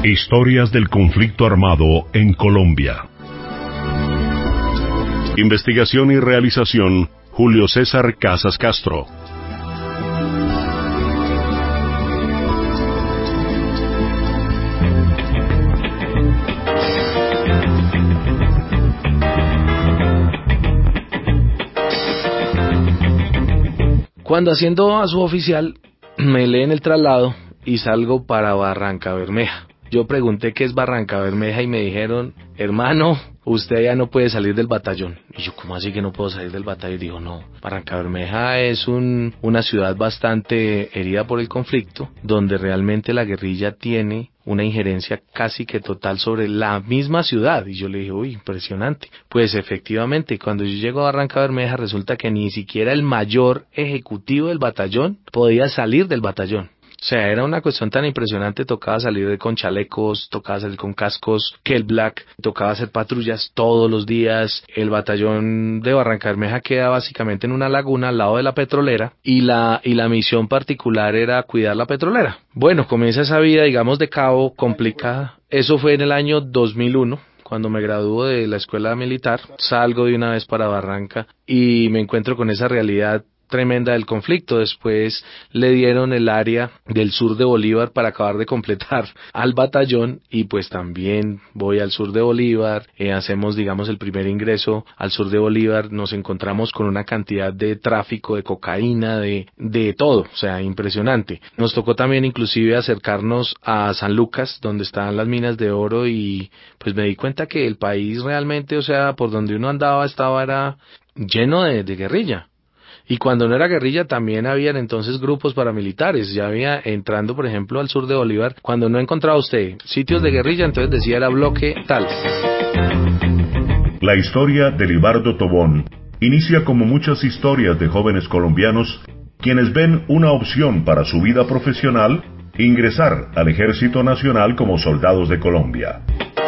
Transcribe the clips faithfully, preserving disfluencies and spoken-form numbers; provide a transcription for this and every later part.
Historias del conflicto armado en Colombia. Investigación y realización, Julio César Casas Castro. Cuando haciendo a su oficial, me leen el traslado y salgo para Barranca Bermeja. Yo pregunté qué es Barranca Bermeja y me dijeron, hermano, usted ya no puede salir del batallón. Y yo, ¿cómo así que no puedo salir del batallón? Y digo, no, Barranca Bermeja es un, una ciudad bastante herida por el conflicto, donde realmente la guerrilla tiene una injerencia casi que total sobre la misma ciudad. Y yo le dije, uy, impresionante. Pues efectivamente, cuando yo llego a Barranca Bermeja, resulta que ni siquiera el mayor ejecutivo del batallón podía salir del batallón. O sea, era una cuestión tan impresionante, tocaba salir con chalecos, tocaba salir con cascos, que el Black, tocaba hacer patrullas todos los días. El batallón de Barranca Bermeja queda básicamente en una laguna al lado de la petrolera y la y la misión particular era cuidar la petrolera. Bueno, comienza esa vida, digamos, de cabo complicada. Eso fue en el año dos mil uno. Cuando me graduó de la escuela militar, salgo de una vez para Barranca y me encuentro con esa realidad tremenda del conflicto. Después le dieron el área del sur de Bolívar para acabar de completar al batallón y pues también voy al sur de Bolívar, eh, hacemos digamos el primer ingreso al sur de Bolívar, nos encontramos con una cantidad de tráfico de cocaína, de, de todo, o sea, impresionante. Nos tocó también inclusive acercarnos a San Lucas, donde estaban las minas de oro y pues me di cuenta que el país realmente, o sea, por donde uno andaba estaba era lleno de, de guerrilla. Y cuando no era guerrilla también habían entonces grupos paramilitares, ya había entrando por ejemplo al sur de Bolívar, cuando no encontraba usted sitios de guerrilla, entonces decía era bloque tal. La historia de Libardo Tobón inicia como muchas historias de jóvenes colombianos quienes ven una opción para su vida profesional, ingresar al Ejército Nacional como soldados de Colombia.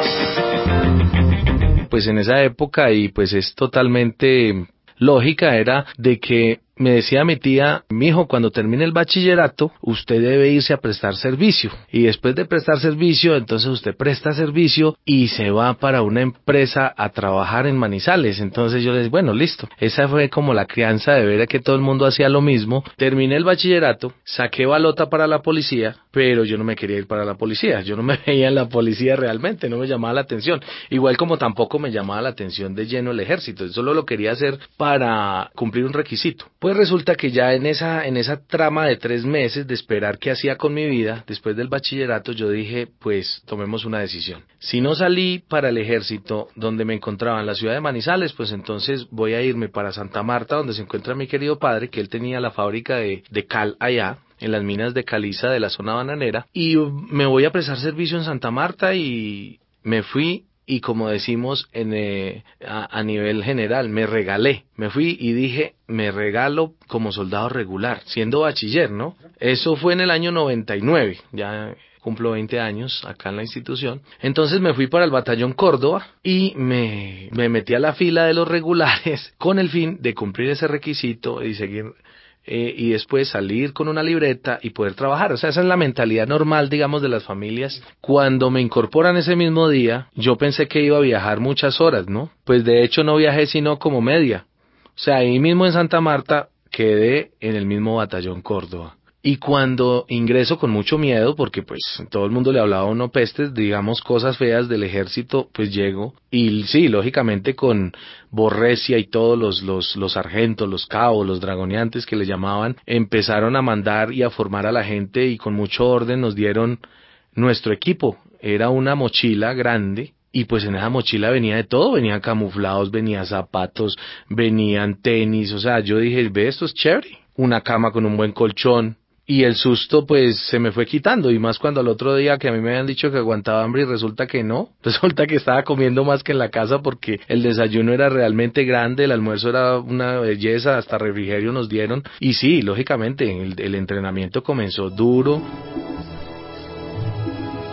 Pues en esa época, y pues es totalmente lógica, era de que me decía mi tía, mijo, cuando termine el bachillerato, usted debe irse a prestar servicio. Y después de prestar servicio, entonces usted presta servicio y se va para una empresa a trabajar en Manizales. Entonces yo le dije, bueno, listo. Esa fue como la crianza de ver que todo el mundo hacía lo mismo. Terminé el bachillerato, saqué balota para la policía, pero yo no me quería ir para la policía. Yo no me veía en la policía realmente, no me llamaba la atención. Igual como tampoco me llamaba la atención de lleno el ejército. Yo solo lo quería hacer para cumplir un requisito. Pues resulta que ya en esa en esa trama de tres meses de esperar qué hacía con mi vida, después del bachillerato, yo dije, pues tomemos una decisión. Si no salí para el ejército donde me encontraba en la ciudad de Manizales, pues entonces voy a irme para Santa Marta, donde se encuentra mi querido padre, que él tenía la fábrica de, de cal allá, en las minas de caliza de la zona bananera, y me voy a prestar servicio en Santa Marta y me fui. Y como decimos en, eh, a, a nivel general, me regalé, me fui y dije, me regalo como soldado regular, siendo bachiller, ¿no? Eso fue en el año noventa y nueve, ya cumplo veinte años acá en la institución. Entonces me fui para el batallón Córdoba y me, me metí a la fila de los regulares con el fin de cumplir ese requisito y seguir Eh, y después salir con una libreta y poder trabajar. O sea, esa es la mentalidad normal, digamos, de las familias. Cuando me incorporan ese mismo día, yo pensé que iba a viajar muchas horas, ¿no? Pues de hecho no viajé sino como media. O sea, ahí mismo en Santa Marta quedé en el mismo batallón Córdoba. Y cuando ingreso con mucho miedo, porque pues todo el mundo le hablaba a uno pestes, digamos cosas feas del ejército, pues llego, y sí, lógicamente con Borrecia y todos los, los, los sargentos, los cabos, los dragoneantes que le llamaban, empezaron a mandar y a formar a la gente y con mucho orden nos dieron nuestro equipo. Era una mochila grande. Y pues en esa mochila venía de todo, venían camuflados, venían zapatos, venían tenis, o sea, yo dije, ve, esto es chévere, una cama con un buen colchón. Y el susto pues se me fue quitando, y más cuando al otro día que a mí me habían dicho que aguantaba hambre y resulta que no, resulta que estaba comiendo más que en la casa porque el desayuno era realmente grande, el almuerzo era una belleza, hasta refrigerio nos dieron, y sí, lógicamente el, el entrenamiento comenzó duro.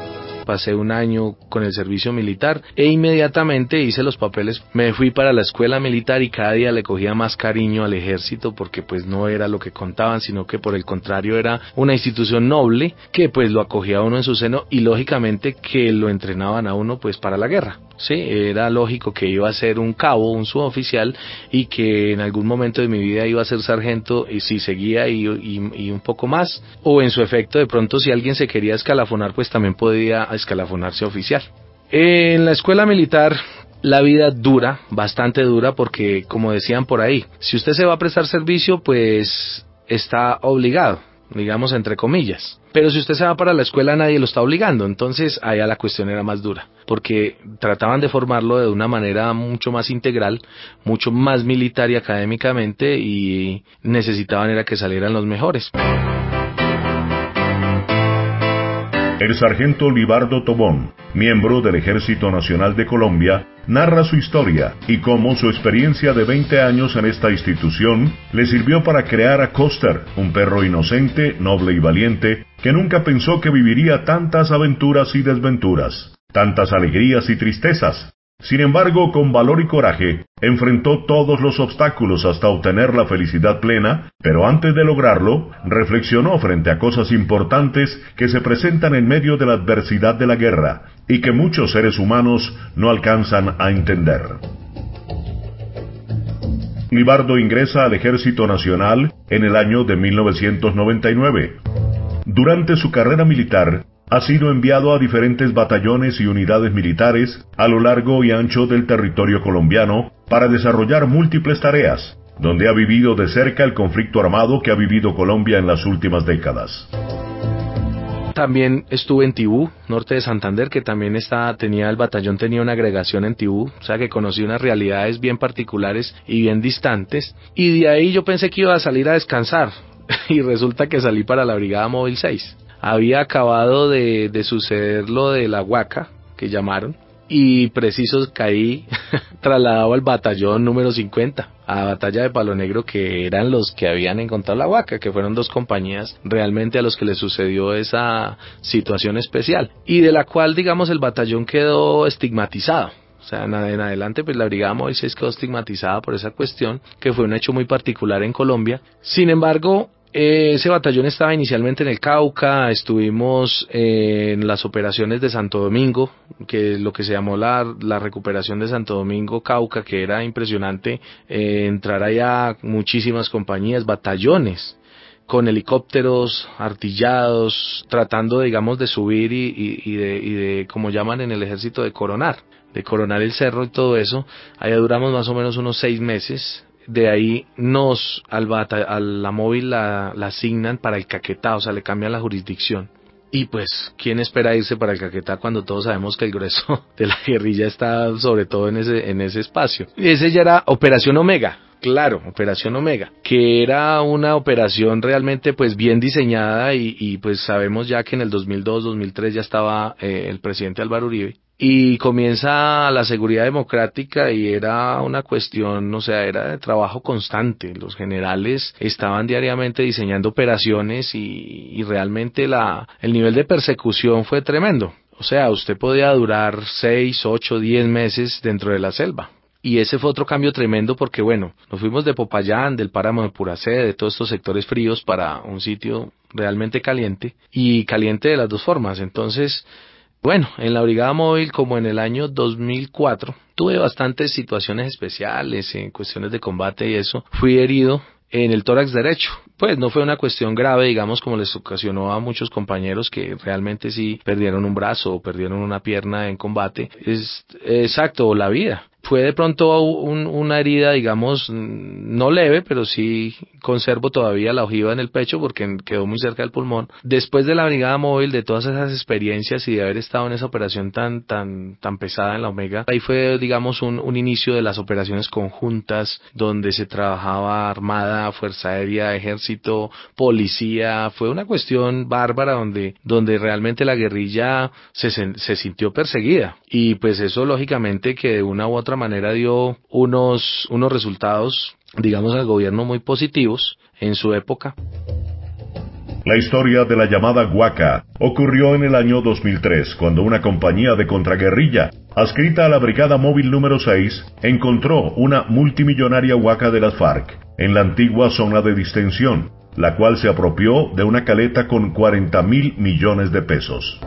pasé un año con el servicio militar e inmediatamente hice los papeles, me fui para la escuela militar y cada día le cogía más cariño al ejército porque pues no era lo que contaban, sino que por el contrario era una institución noble que pues lo acogía a uno en su seno y lógicamente que lo entrenaban a uno pues para la guerra. Sí, era lógico que iba a ser un cabo, un suboficial y que en algún momento de mi vida iba a ser sargento y si seguía y, y, y un poco más, o en su efecto de pronto si alguien se quería escalafonar pues también podía escalafonarse oficial. En la escuela militar la vida dura, bastante dura porque como decían por ahí, si usted se va a prestar servicio pues está obligado, digamos entre comillas, pero si usted se va para la escuela nadie lo está obligando, entonces allá la cuestión era más dura, porque trataban de formarlo de una manera mucho más integral, mucho más militar y académicamente y necesitaban era que salieran los mejores. El sargento Libardo Tobón, miembro del Ejército Nacional de Colombia, narra su historia y cómo su experiencia de veinte años en esta institución le sirvió para crear a Coster, un perro inocente, noble y valiente, que nunca pensó que viviría tantas aventuras y desventuras, tantas alegrías y tristezas. Sin embargo, con valor y coraje, enfrentó todos los obstáculos hasta obtener la felicidad plena, pero antes de lograrlo, reflexionó frente a cosas importantes que se presentan en medio de la adversidad de la guerra, y que muchos seres humanos no alcanzan a entender. Libardo ingresa al Ejército Nacional en el año de mil novecientos noventa y nueve. Durante su carrera militar, ha sido enviado a diferentes batallones y unidades militares a lo largo y ancho del territorio colombiano para desarrollar múltiples tareas, donde ha vivido de cerca el conflicto armado que ha vivido Colombia en las últimas décadas. También estuve en Tibú, norte de Santander, que también está, tenía el batallón tenía una agregación en Tibú, o sea que conocí unas realidades bien particulares y bien distantes, y de ahí yo pensé que iba a salir a descansar, y resulta que salí para la Brigada Móvil seis. Había acabado de, de suceder lo de la Huaca, que llamaron, y preciso caí trasladado al batallón número cincuenta, a Batalla de Palo Negro, que eran los que habían encontrado la Huaca, que fueron dos compañías realmente a los que les sucedió esa situación especial, y de la cual, digamos, el batallón quedó estigmatizado. O sea, en adelante, pues la Brigada Móvil seis quedó estigmatizada por esa cuestión, que fue un hecho muy particular en Colombia. Sin embargo, ese batallón estaba inicialmente en el Cauca, estuvimos en las operaciones de Santo Domingo, que es lo que se llamó la, la recuperación de Santo Domingo Cauca, que era impresionante, eh, entrar allá muchísimas compañías, batallones, con helicópteros artillados, tratando, digamos, de subir y, y, y, de, y de, como llaman en el ejército, de coronar, de coronar el cerro y todo eso. Allá duramos más o menos unos seis meses. De ahí nos, al bata, a la móvil la, la asignan para el Caquetá, o sea, le cambian la jurisdicción. Y pues, ¿quién espera irse para el Caquetá cuando todos sabemos que el grueso de la guerrilla está sobre todo en ese, en ese espacio? Y ese ya era Operación Omega. Claro, Operación Omega, que era una operación realmente pues bien diseñada y, y pues sabemos ya que en el dos mil dos, dos mil tres ya estaba eh, el presidente Álvaro Uribe. Y comienza la seguridad democrática y era una cuestión, o sea, era de trabajo constante. Los generales estaban diariamente diseñando operaciones y, y realmente la, el nivel de persecución fue tremendo. O sea, usted podía durar seis, ocho, diez meses dentro de la selva. Y ese fue otro cambio tremendo porque, bueno, nos fuimos de Popayán, del páramo de Puracé, de todos estos sectores fríos para un sitio realmente caliente, y caliente de las dos formas. Entonces, bueno, en la Brigada Móvil, como en el año dos mil cuatro, tuve bastantes situaciones especiales en cuestiones de combate y eso. Fui herido en el tórax derecho. Pues no fue una cuestión grave, digamos, como les ocasionó a muchos compañeros que realmente sí perdieron un brazo o perdieron una pierna en combate. Es exacto, la vida. Fue de pronto un, una herida, digamos, no leve, pero sí conservo todavía la ojiva en el pecho porque quedó muy cerca del pulmón. Después de la Brigada Móvil, de todas esas experiencias y de haber estado en esa operación tan tan tan pesada en la Omega, ahí fue, digamos, un, un inicio de las operaciones conjuntas donde se trabajaba Armada, Fuerza Aérea, Ejército, Policía. Fue una cuestión bárbara donde donde realmente la guerrilla se, se sintió perseguida y pues eso lógicamente que de una u otra manera dio unos unos resultados, digamos, al gobierno muy positivos en su época. La historia de la llamada Huaca ocurrió en el año dos mil tres, cuando una compañía de contraguerrilla, adscrita a la Brigada Móvil número seis, encontró una multimillonaria Huaca de las FARC en la antigua zona de distensión, la cual se apropió de una caleta con cuarenta mil millones de pesos.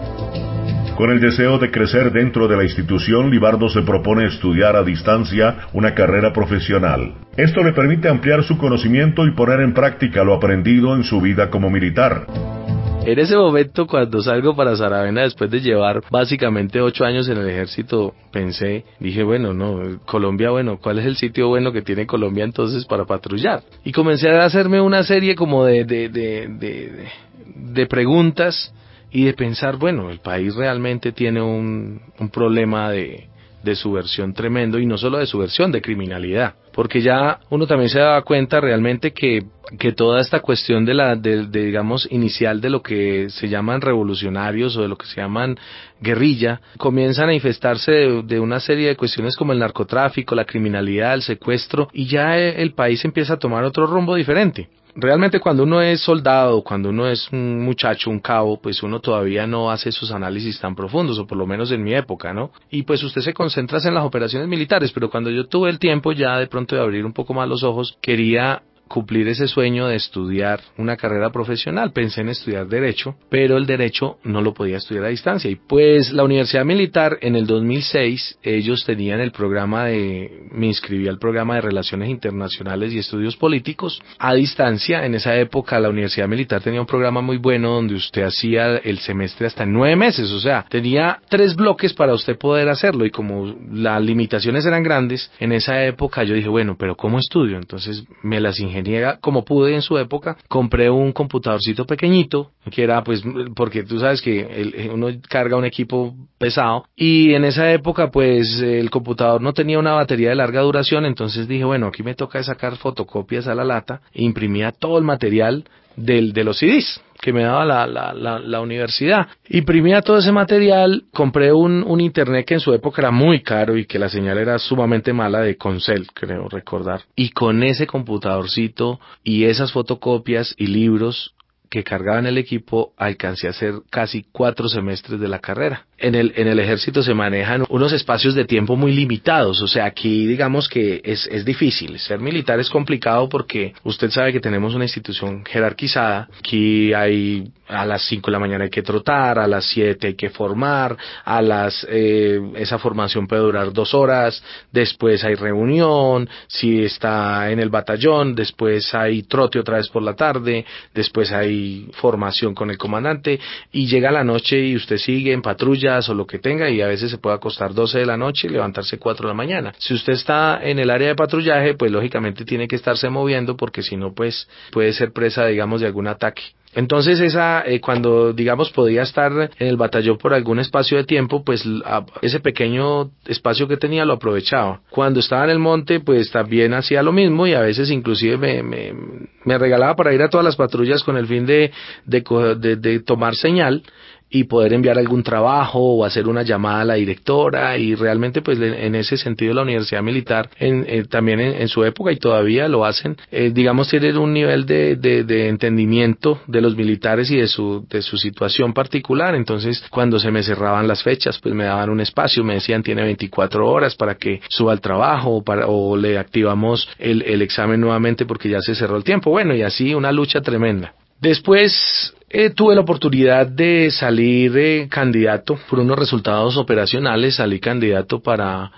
Con el deseo de crecer dentro de la institución, Libardo se propone estudiar a distancia una carrera profesional. Esto le permite ampliar su conocimiento y poner en práctica lo aprendido en su vida como militar. En ese momento, cuando salgo para Saravena, después de llevar básicamente ocho años en el ejército, pensé, dije, bueno, no, Colombia, bueno, ¿cuál es el sitio bueno que tiene Colombia entonces para patrullar? Y comencé a hacerme una serie como de, de, de, de, de, de preguntas y de pensar, bueno, el país realmente tiene un, un problema de, de subversión tremendo, y no solo de subversión, de criminalidad, porque ya uno también se da cuenta realmente que, que toda esta cuestión de la, de, de, digamos, inicial de lo que se llaman revolucionarios o de lo que se llaman guerrilla, comienza a manifestarse de, de una serie de cuestiones como el narcotráfico, la criminalidad, el secuestro, y ya el país empieza a tomar otro rumbo diferente. Realmente cuando uno es soldado, cuando uno es un muchacho, un cabo, pues uno todavía no hace esos análisis tan profundos, o por lo menos en mi época, ¿no? Y pues usted se concentra en las operaciones militares, pero cuando yo tuve el tiempo ya de pronto de abrir un poco más los ojos, quería cumplir ese sueño de estudiar una carrera profesional. Pensé en estudiar Derecho, pero el Derecho no lo podía estudiar a distancia. Y pues la Universidad Militar en el dos mil seis, ellos tenían el programa de, me inscribí al programa de Relaciones Internacionales y Estudios Políticos a distancia. En esa época la Universidad Militar tenía un programa muy bueno donde usted hacía el semestre hasta en nueve meses, o sea, tenía tres bloques para usted poder hacerlo, y como las limitaciones eran grandes, en esa época yo dije, bueno, pero ¿cómo estudio? Entonces me las ingenié como pude en su época, compré un computadorcito pequeñito, que era pues, porque tú sabes que el, uno carga un equipo pesado, y en esa época pues el computador no tenía una batería de larga duración, entonces dije, bueno, aquí me toca sacar fotocopias a la lata, e imprimía todo el material del, de los C Ds que me daba la, la, la, la universidad. Imprimía todo ese material, compré un, un internet que en su época era muy caro y que la señal era sumamente mala, de Concel, creo recordar. Y con ese computadorcito y esas fotocopias y libros que cargaban el equipo, alcancé a hacer casi cuatro semestres de la carrera. En el, en el ejército se manejan unos espacios de tiempo muy limitados, o sea, aquí digamos que es, es difícil. Ser militar es complicado porque usted sabe que tenemos una institución jerarquizada. Aquí hay, a las cinco de la mañana hay que trotar, a las siete hay que formar, a las, eh, esa formación puede durar dos horas, después hay reunión, si está en el batallón, después hay trote otra vez por la tarde, después hay formación con el comandante, y llega la noche y usted sigue en patrulla o lo que tenga, y a veces se puede acostar doce de la noche y levantarse cuatro de la mañana. Si usted está en el área de patrullaje, pues lógicamente tiene que estarse moviendo, porque si no, pues puede ser presa, digamos, de algún ataque. Entonces esa, eh, cuando digamos podía estar en el batallón por algún espacio de tiempo, pues a, ese pequeño espacio que tenía lo aprovechaba. Cuando estaba en el monte, pues también hacía lo mismo, y a veces inclusive me, me, me regalaba para ir a todas las patrullas con el fin de, de, de, de tomar señal y poder enviar algún trabajo o hacer una llamada a la directora. Y realmente pues en ese sentido la Universidad Militar en, eh, también en, en su época, y todavía lo hacen, eh, digamos tienen un nivel de, de, de entendimiento de los militares y de su, de su situación particular. Entonces cuando se me cerraban las fechas, pues me daban un espacio, me decían tiene veinticuatro horas para que suba al trabajo, o, para, o le activamos el, el examen nuevamente porque ya se cerró el tiempo. Bueno, y así una lucha tremenda. Después eh, tuve la oportunidad de salir eh, candidato por unos resultados operacionales, salí candidato para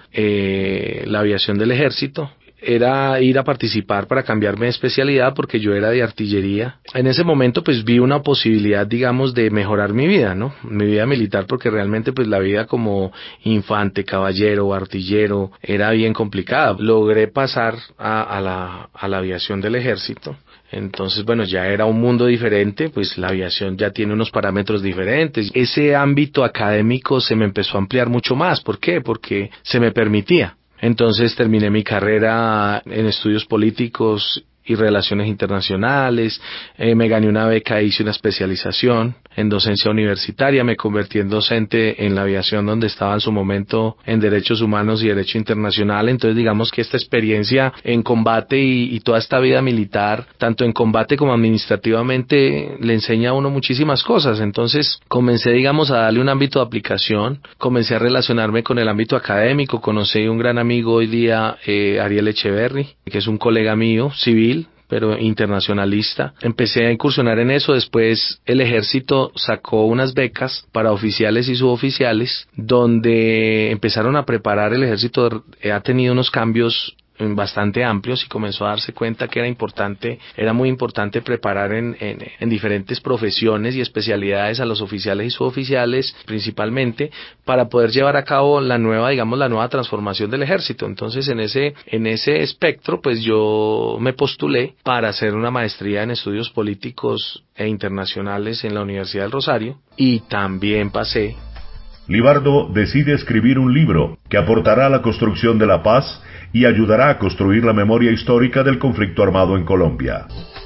eh, la aviación del ejército. Era ir a participar para cambiarme de especialidad, porque yo era de artillería. En ese momento pues vi una posibilidad, digamos, de mejorar mi vida, ¿no? Mi vida militar, porque realmente pues la vida como infante, caballero, artillero era bien complicada. Logré pasar a, a la, a la aviación del ejército. Entonces, bueno, ya era un mundo diferente, pues la aviación ya tiene unos parámetros diferentes. Ese ámbito académico se me empezó a ampliar mucho más. ¿Por qué? Porque se me permitía. Entonces terminé mi carrera en estudios políticos y Relaciones Internacionales, eh, me gané una beca, hice una especialización en docencia universitaria, me convertí en docente en la aviación donde estaba en su momento en Derechos Humanos y Derecho Internacional. Entonces digamos que esta experiencia en combate y, y toda esta vida militar, tanto en combate como administrativamente, le enseña a uno muchísimas cosas. Entonces comencé digamos a darle un ámbito de aplicación, comencé a relacionarme con el ámbito académico, conocí a un gran amigo hoy día, eh, Ariel Echeverry, que es un colega mío, civil, pero internacionalista. Empecé a incursionar en eso. Después el ejército sacó unas becas para oficiales y suboficiales, donde empezaron a preparar. El ejército ha tenido unos cambios bastante amplios y comenzó a darse cuenta que era importante, era muy importante preparar en, en, en diferentes profesiones y especialidades a los oficiales y suboficiales principalmente, para poder llevar a cabo la nueva, digamos, la nueva transformación del ejército. Entonces en ese, en ese espectro pues yo me postulé para hacer una maestría en estudios políticos e internacionales en la Universidad del Rosario, y también pasé. Libardo decide escribir un libro que aportará a la construcción de la paz y ayudará a construir la memoria histórica del conflicto armado en Colombia.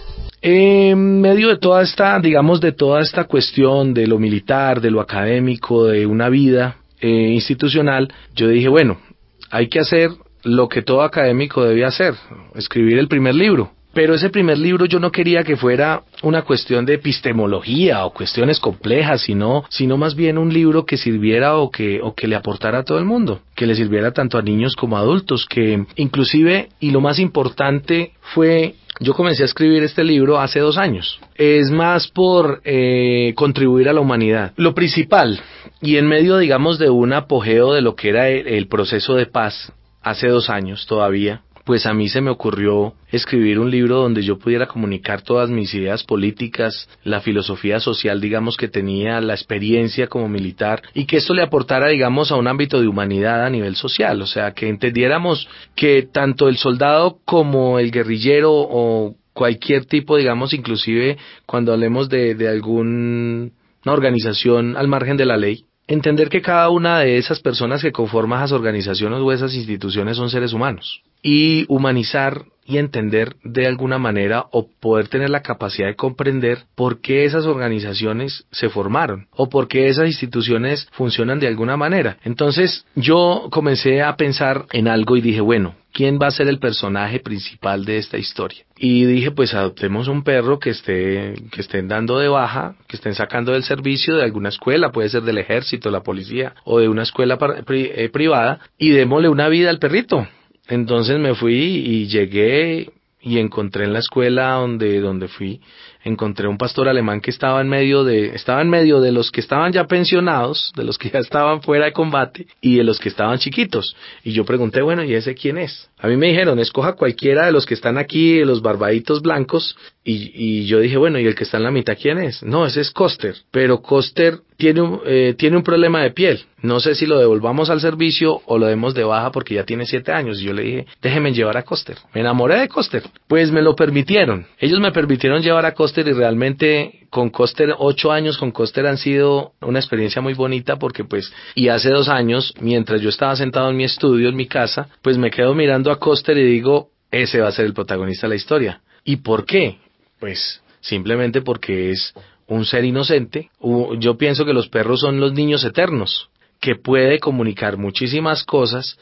En medio de toda esta, digamos, de toda esta cuestión de lo militar, de lo académico, de una vida eh, institucional, yo dije, bueno, hay que hacer lo que todo académico debe hacer, escribir el primer libro. Pero ese primer libro yo no quería que fuera una cuestión de epistemología o cuestiones complejas, sino, sino más bien un libro que sirviera o que, o que le aportara a todo el mundo, que le sirviera tanto a niños como a adultos, que inclusive, y lo más importante fue, yo comencé a escribir este libro hace dos años. Es más por eh, contribuir a la humanidad. Lo principal, y en medio, digamos, de un apogeo de lo que era el, el proceso de paz, hace dos años todavía, pues a mí se me ocurrió escribir un libro donde yo pudiera comunicar todas mis ideas políticas, la filosofía social, digamos, que tenía, la experiencia como militar, y que esto le aportara, digamos, a un ámbito de humanidad a nivel social. O sea, que entendiéramos que tanto el soldado como el guerrillero o cualquier tipo, digamos, inclusive cuando hablemos de, de alguna organización al margen de la ley, entender que cada una de esas personas que conforman esas organizaciones o esas instituciones son seres humanos, y humanizar y entender de alguna manera, o poder tener la capacidad de comprender por qué esas organizaciones se formaron o por qué esas instituciones funcionan de alguna manera. Entonces yo comencé a pensar en algo y dije, bueno, ¿quién va a ser el personaje principal de esta historia? Y dije, pues adoptemos un perro que esté, que estén dando de baja, que estén sacando del servicio de alguna escuela, puede ser del ejército, la policía o de una escuela pri, eh, privada, y démosle una vida al perrito. Entonces me fui y llegué y encontré en la escuela donde, donde fui, encontré un pastor alemán que estaba en medio de, estaba en medio de los que estaban ya pensionados, de los que ya estaban fuera de combate y de los que estaban chiquitos. Y yo pregunté, bueno, ¿y ese quién es? A mí me dijeron, escoja cualquiera de los que están aquí, de los barbaditos blancos. Y, y yo dije, bueno, ¿y el que está en la mitad quién es? No, ese es Koster. Pero Koster tiene un, eh, tiene un problema de piel. No sé si lo devolvamos al servicio o lo demos de baja porque ya tiene siete años. Y yo le dije, déjenme llevar a Koster. Me enamoré de Koster. Pues me lo permitieron. Ellos me permitieron llevar a Koster, y realmente con Koster, ocho años con Koster han sido una experiencia muy bonita, porque pues, y hace dos años, mientras yo estaba sentado en mi estudio, en mi casa, pues me quedo mirando a Koster y digo, ese va a ser el protagonista de la historia. ¿Y por qué? Pues simplemente porque es un ser inocente. Yo pienso que los perros son los niños eternos, que puede comunicar muchísimas cosas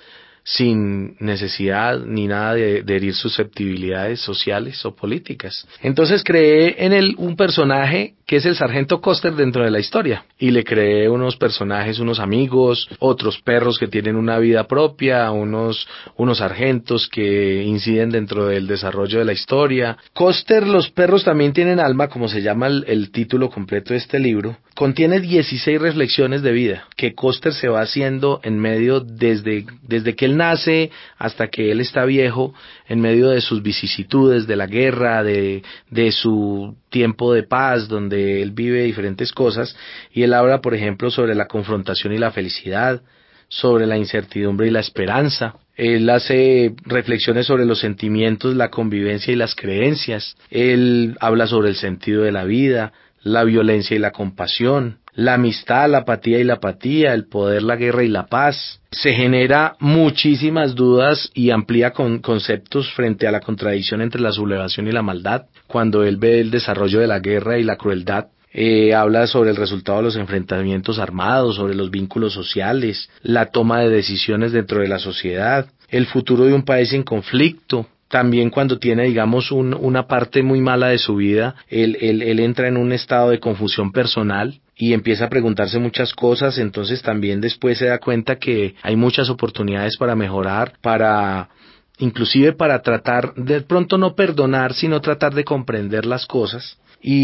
sin necesidad ni nada de, de herir susceptibilidades sociales o políticas. Entonces creé en él un personaje que es el sargento Koster dentro de la historia, y le creé unos personajes, unos amigos, otros perros que tienen una vida propia, unos, unos sargentos que inciden dentro del desarrollo de la historia. Koster, los perros también tienen alma, como se llama el, el título completo de este libro. Contiene dieciséis reflexiones de vida que Koster se va haciendo en medio, desde, desde que él nace hasta que él está viejo, en medio de sus vicisitudes, de la guerra, de, de su tiempo de paz, donde él vive diferentes cosas, y él habla, por ejemplo, sobre la confrontación y la felicidad, sobre la incertidumbre y la esperanza. Él hace reflexiones sobre los sentimientos, la convivencia y las creencias. Él habla sobre el sentido de la vida, la violencia y la compasión. la amistad, la apatía y la apatía, el poder, la guerra y la paz. Se genera muchísimas dudas y amplía con conceptos frente a la contradicción entre la sublevación y la maldad. Cuando él ve el desarrollo de la guerra y la crueldad, eh, habla sobre el resultado de los enfrentamientos armados, sobre los vínculos sociales, la toma de decisiones dentro de la sociedad, el futuro de un país en conflicto. También cuando tiene, digamos, un, una parte muy mala de su vida, él, él, él entra en un estado de confusión personal y empieza a preguntarse muchas cosas. Entonces también después se da cuenta que hay muchas oportunidades para mejorar, para inclusive para tratar, de pronto no perdonar, sino tratar de comprender las cosas.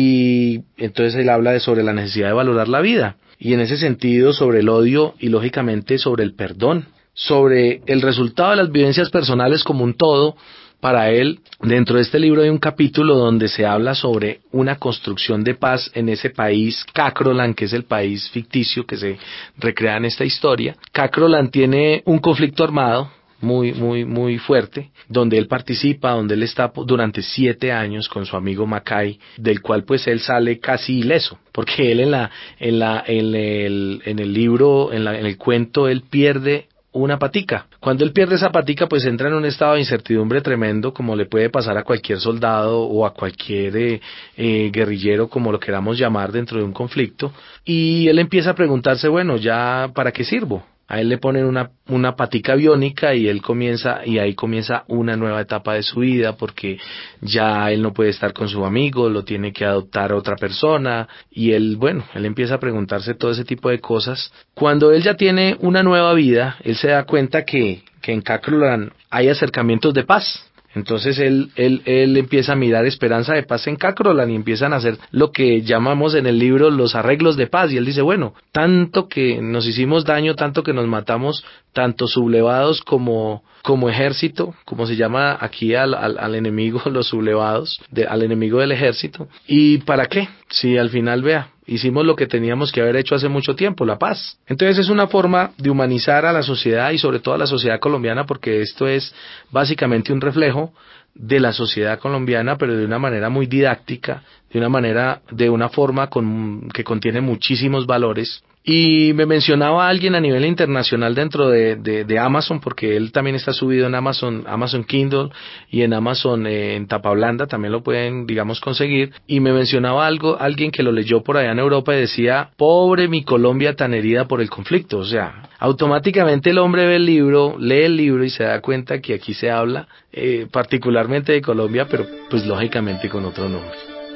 Y entonces él habla de sobre la necesidad de valorar la vida, y en ese sentido sobre el odio y lógicamente sobre el perdón, sobre el resultado de las vivencias personales como un todo. Para él, dentro de este libro hay un capítulo donde se habla sobre una construcción de paz en ese país, Kacrolan, que es el país ficticio que se recrea en esta historia. Kacrolan tiene un conflicto armado muy, muy, muy fuerte, donde él participa, donde él está durante siete años con su amigo Mackay, del cual pues él sale casi ileso, porque él en la, en la, en el, en el libro, en la, en el cuento, él pierde una patica. Cuando él pierde esa patica, pues entra en un estado de incertidumbre tremendo, como le puede pasar a cualquier soldado o a cualquier eh, eh, guerrillero, como lo queramos llamar, dentro de un conflicto, y él empieza a preguntarse, bueno, ya, ¿para qué sirvo? A él le ponen una, una patica biónica y él comienza, y ahí comienza una nueva etapa de su vida, porque ya él no puede estar con su amigo, lo tiene que adoptar otra persona, y él, bueno, él empieza a preguntarse todo ese tipo de cosas. Cuando él ya tiene una nueva vida, él se da cuenta que, que en Kacrolan hay acercamientos de paz. Entonces él, él, él empieza a mirar esperanza de paz en Kacrolan y empiezan a hacer lo que llamamos en el libro los arreglos de paz, y él dice, bueno, tanto que nos hicimos daño, tanto que nos matamos, tanto sublevados como, como ejército, como se llama aquí al, al, al enemigo, los sublevados, de, al enemigo del ejército, ¿y para qué? Si al final, vea, hicimos lo que teníamos que haber hecho hace mucho tiempo, la paz. Entonces es una forma de humanizar a la sociedad y sobre todo a la sociedad colombiana, porque esto es básicamente un reflejo de la sociedad colombiana, pero de una manera muy didáctica, de una manera, de una forma con, que contiene muchísimos valores. Y me mencionaba alguien a nivel internacional dentro de, de, de Amazon, porque él también está subido en Amazon, Amazon Kindle y en Amazon eh, en tapa blanda, también lo pueden, digamos, conseguir. Y me mencionaba algo, alguien que lo leyó por allá en Europa y decía, pobre mi Colombia tan herida por el conflicto. O sea, automáticamente el hombre ve el libro, lee el libro y se da cuenta que aquí se habla eh, particularmente de Colombia, pero pues lógicamente con otro nombre.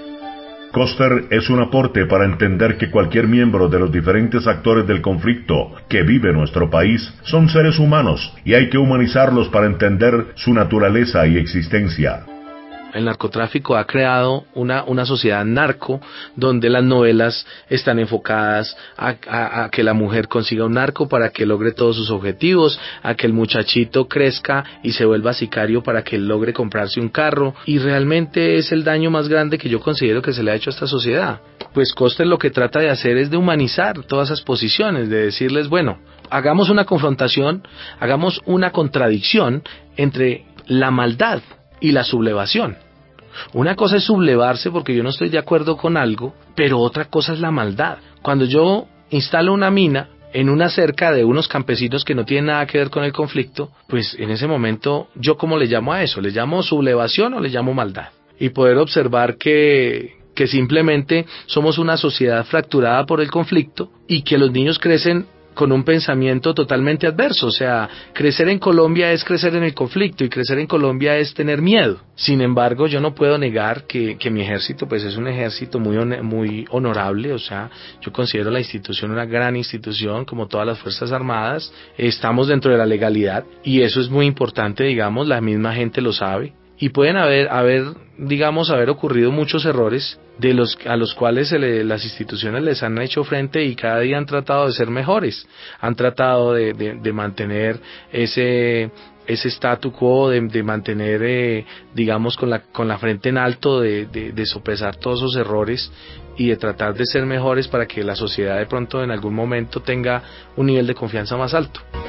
Koster es un aporte para entender que cualquier miembro de los diferentes actores del conflicto que vive nuestro país son seres humanos y hay que humanizarlos para entender su naturaleza y existencia. El narcotráfico ha creado una, una sociedad narco, donde las novelas están enfocadas a, a, a que la mujer consiga un narco para que logre todos sus objetivos, a que el muchachito crezca y se vuelva sicario para que él logre comprarse un carro, y realmente es el daño más grande que yo considero que se le ha hecho a esta sociedad. Pues Koster lo que trata de hacer es de humanizar todas esas posiciones, de decirles, bueno, hagamos una confrontación, hagamos una contradicción entre la maldad y la sublevación. Una cosa es sublevarse porque yo no estoy de acuerdo con algo, pero otra cosa es la maldad. Cuando yo instalo una mina en una cerca de unos campesinos que no tienen nada que ver con el conflicto, pues en ese momento, ¿yo cómo le llamo a eso? ¿Le llamo sublevación o le llamo maldad? Y poder observar que, que simplemente somos una sociedad fracturada por el conflicto y que los niños crecen con un pensamiento totalmente adverso. O sea, crecer en Colombia es crecer en el conflicto, y crecer en Colombia es tener miedo. Sin embargo, yo no puedo negar que, que mi ejército pues es un ejército muy, muy honorable. O sea, yo considero la institución una gran institución, como todas las Fuerzas Armadas. Estamos dentro de la legalidad y eso es muy importante, digamos, la misma gente lo sabe. Y pueden haber, haber, digamos, haber ocurrido muchos errores de los a los cuales se le, las instituciones les han hecho frente, y cada día han tratado de ser mejores, han tratado de, de, de mantener ese ese statu quo, de, de mantener, eh, digamos, con la con la frente en alto, de, de, de sopesar todos esos errores y de tratar de ser mejores para que la sociedad de pronto en algún momento tenga un nivel de confianza más alto.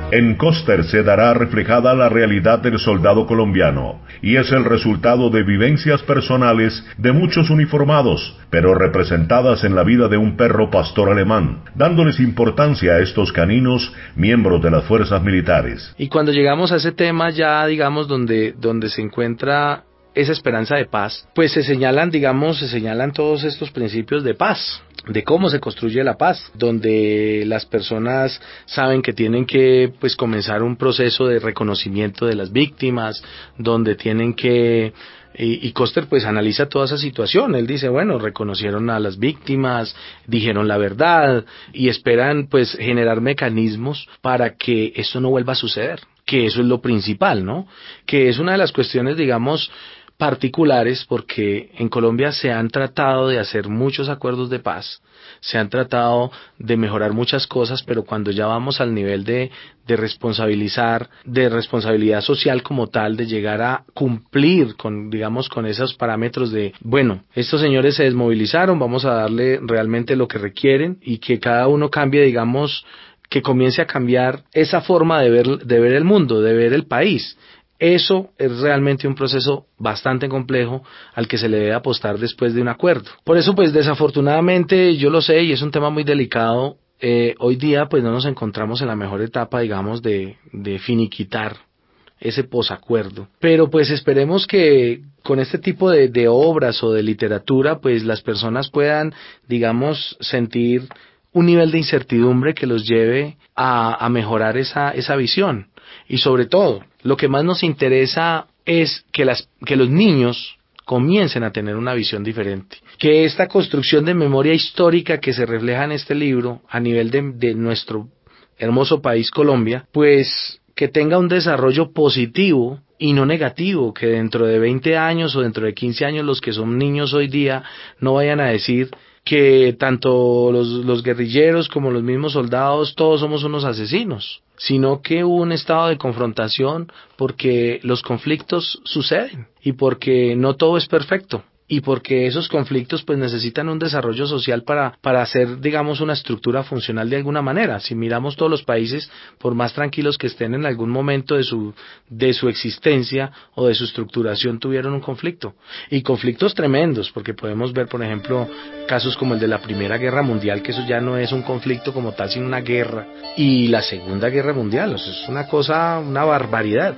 En Koster se dará reflejada la realidad del soldado colombiano, y es el resultado de vivencias personales de muchos uniformados, pero representadas en la vida de un perro pastor alemán, dándoles importancia a estos caninos, miembros de las fuerzas militares. Y cuando llegamos a ese tema ya, digamos, donde, donde se encuentra esa esperanza de paz, pues se señalan, digamos, se señalan todos estos principios de paz, de cómo se construye la paz, donde las personas saben que tienen que, pues, comenzar un proceso de reconocimiento de las víctimas, donde tienen que, y, y Koster pues analiza toda esa situación. Él dice, bueno, reconocieron a las víctimas, dijeron la verdad y esperan pues generar mecanismos para que esto no vuelva a suceder, que eso es lo principal, ¿no? Que es una de las cuestiones, digamos, particulares, porque en Colombia se han tratado de hacer muchos acuerdos de paz, se han tratado de mejorar muchas cosas, pero cuando ya vamos al nivel de, de responsabilizar, de responsabilidad social como tal, de llegar a cumplir con, digamos, con esos parámetros de, bueno, estos señores se desmovilizaron, vamos a darle realmente lo que requieren y que cada uno cambie, digamos, que comience a cambiar esa forma de ver, de ver el mundo, de ver el país. Eso es realmente un proceso bastante complejo al que se le debe apostar después de un acuerdo. Por eso, pues desafortunadamente, yo lo sé y es un tema muy delicado, eh, hoy día pues no nos encontramos en la mejor etapa, digamos, de, de finiquitar ese posacuerdo. Pero pues esperemos que con este tipo de, de obras o de literatura, pues las personas puedan, digamos, sentir un nivel de incertidumbre que los lleve a, a mejorar esa, esa visión. Y sobre todo, lo que más nos interesa es que, las, que los niños comiencen a tener una visión diferente. Que esta construcción de memoria histórica que se refleja en este libro a nivel de, de nuestro hermoso país Colombia, pues que tenga un desarrollo positivo y no negativo, que dentro de veinte años o dentro de quince años los que son niños hoy día no vayan a decir que tanto los, los guerrilleros como los mismos soldados todos somos unos asesinos, sino que hubo un estado de confrontación porque los conflictos suceden y porque no todo es perfecto y porque esos conflictos pues necesitan un desarrollo social para, para hacer, digamos, una estructura funcional de alguna manera. Si miramos todos los países, por más tranquilos que estén en algún momento de su, de su existencia o de su estructuración, tuvieron un conflicto. Y conflictos tremendos, porque podemos ver, por ejemplo, casos como el de la Primera Guerra Mundial, que eso ya no es un conflicto como tal, sino una guerra. Y la Segunda Guerra Mundial, eso es una cosa, una barbaridad.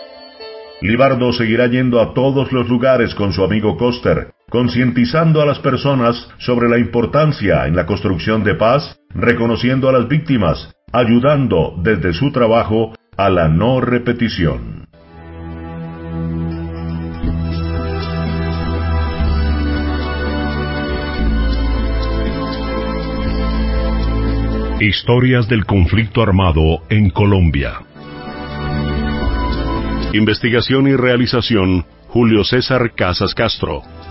Libardo seguirá yendo a todos los lugares con su amigo Koster, concientizando a las personas sobre la importancia en la construcción de paz, reconociendo a las víctimas, ayudando desde su trabajo a la no repetición. Historias del conflicto armado en Colombia. Investigación y realización, Julio César Casas Castro.